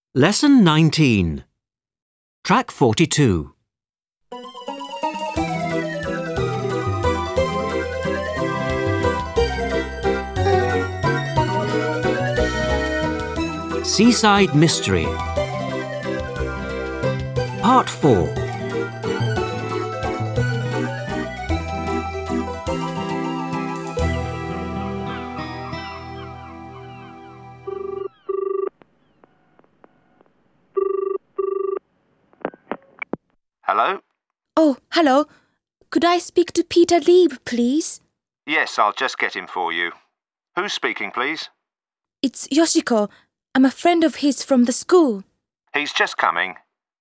Lesson 19. Track 42. Seaside Mystery. Part 4. Hello? Oh, hello. Could I speak to Peter Lieb, please? Yes, I'll just get him for you. Who's speaking, please? It's Yoshiko. I'm a friend of his from the school. He's just coming.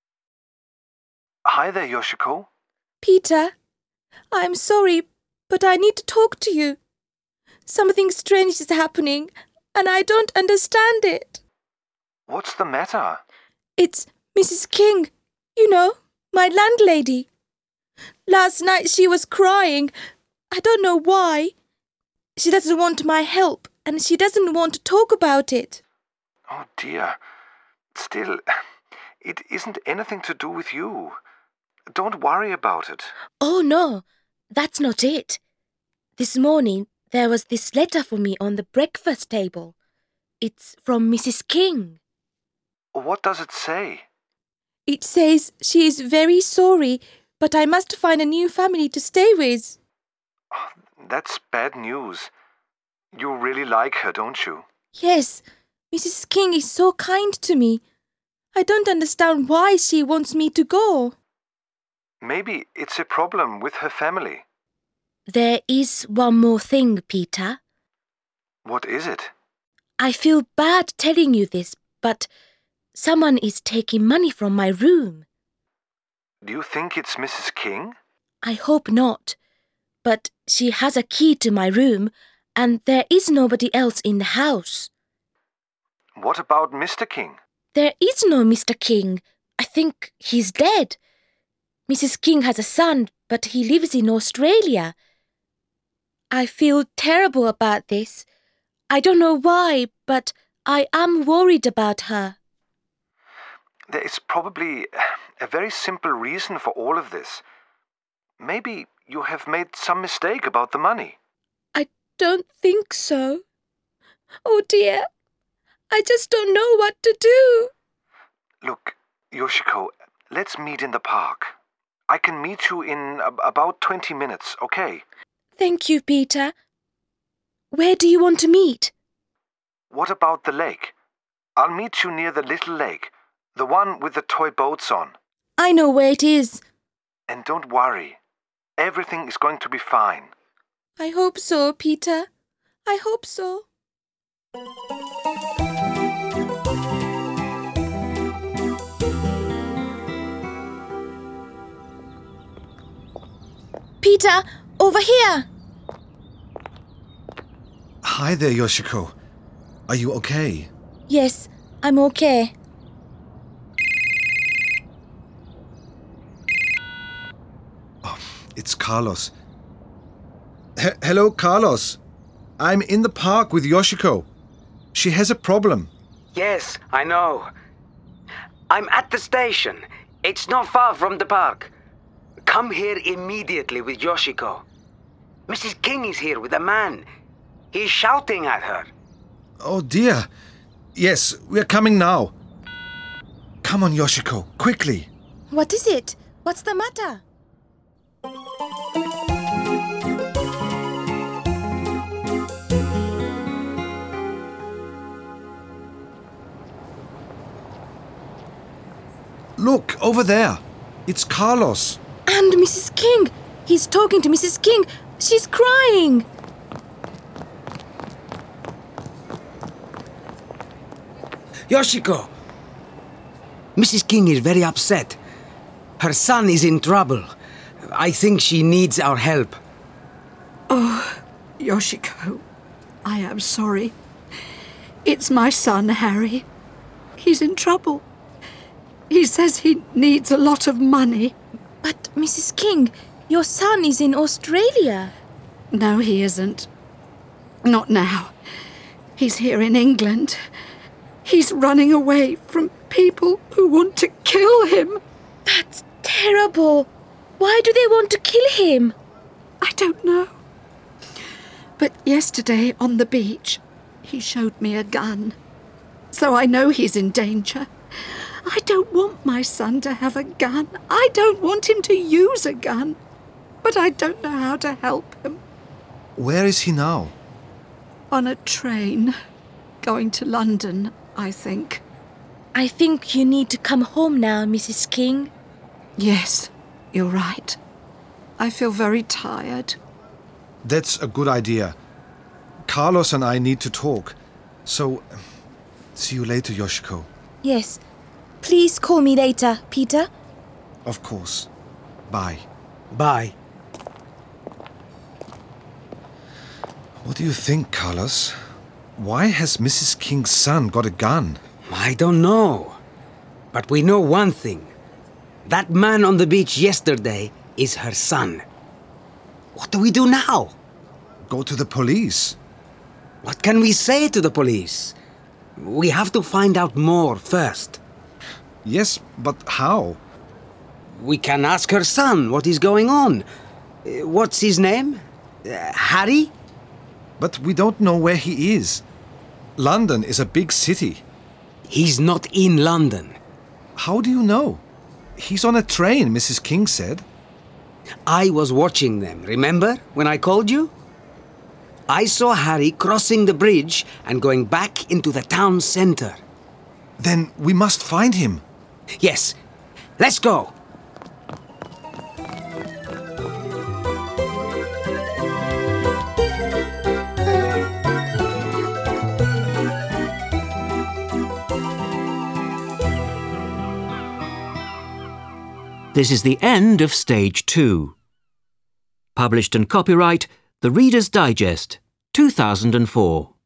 Hi there, Yoshiko. Peter, I'm sorry, but I need to talk to you. Something strange is happening, and I don't understand it. What's the matter? It's Mrs. King, you know, my landlady. Last night she was crying. I don't know why. She doesn't want my help, and she doesn't want to talk about it. Oh dear. Still, it isn't anything to do with you. Don't worry about it. Oh, no, that's not it. This morning there was this letter for me on the breakfast table. It's from Mrs. King. What does it say? It says she is very sorry, but I must find a new family to stay with. Oh, that's bad news. You really like her, don't you? Yes, Mrs. King is so kind to me. I don't understand why she wants me to go. Maybe it's a problem with her family. There is one more thing, Peter. What is it? I feel bad telling you this, but someone is taking money from my room. Do you think it's Mrs. King? I hope not, but she has a key to my room and there is nobody else in the house. What about Mr. King? There is no Mr. King. I think he's dead. Mrs. King has a son, but he lives in Australia. I feel terrible about this. I don't know why, but I am worried about her. There is probably a very simple reason for all of this. Maybe you have made some mistake about the money. I don't think so. Oh dear, I just don't know what to do. Look, Yoshiko, let's meet in the park. I can meet you in about 20 minutes, okay? Thank you, Peter. Where do you want to meet? What about the lake? I'll meet you near the little lake, the one with the toy boats on. I know where it is. And don't worry. Everything is going to be fine. I hope so, Peter. I hope so. Peter, over here! Hi there, Yoshiko. Are you okay? Yes, I'm okay. It's Carlos. Hello, Carlos. I'm in the park with Yoshiko. She has a problem. Yes, I know. I'm at the station. It's not far from the park. Come here immediately with Yoshiko. Mrs. King is here with a man. He's shouting at her. Oh dear. Yes, we're coming now. Come on, Yoshiko, quickly. What is it? What's the matter? Look, over there. It's Carlos. And Mrs. King. He's talking to Mrs. King. She's crying. Yoshiko! Mrs. King is very upset. Her son is in trouble. I think she needs our help. Oh, Yoshiko, I am sorry. It's my son, Harry. He's in trouble. He says he needs a lot of money. But, Mrs. King, your son is in Australia. No, he isn't. Not now. He's here in England. He's running away from people who want to kill him. That's terrible. Why do they want to kill him? I don't know. But yesterday on the beach, he showed me a gun. So I know he's in danger. I don't want my son to have a gun. I don't want him to use a gun. But I don't know how to help him. Where is he now? On a train. Going to London, I think. I think you need to come home now, Mrs. King. Yes, you're right. I feel very tired. That's a good idea. Carlos and I need to talk. So, see you later, Yoshiko. Yes. Please call me later, Peter. Of course. Bye. Bye. What do you think, Carlos? Why has Mrs. King's son got a gun? I don't know. But we know one thing. That man on the beach yesterday is her son. What do we do now? Go to the police. What can we say to the police? We have to find out more first. Yes, but how? We can ask her son what is going on. What's his name? Harry? But we don't know where he is. London is a big city. He's not in London. How do you know? He's on a train, Mrs. King said. I was watching them, remember, when I called you? I saw Harry crossing the bridge and going back into the town centre. Then we must find him. Yes, let's go. This is the end of Stage 2. Published and copyright The Reader's Digest, 2004.